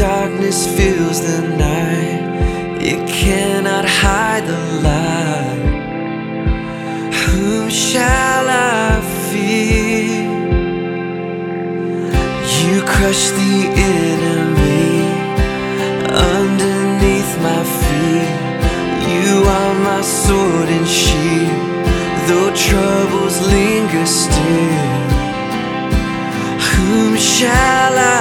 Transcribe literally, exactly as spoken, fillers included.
darkness fills the night, it cannot hide the light. Whom shall I fear? You crush the enemy underneath my feet. You are my sword and shield, though troubles linger still. Whom shall I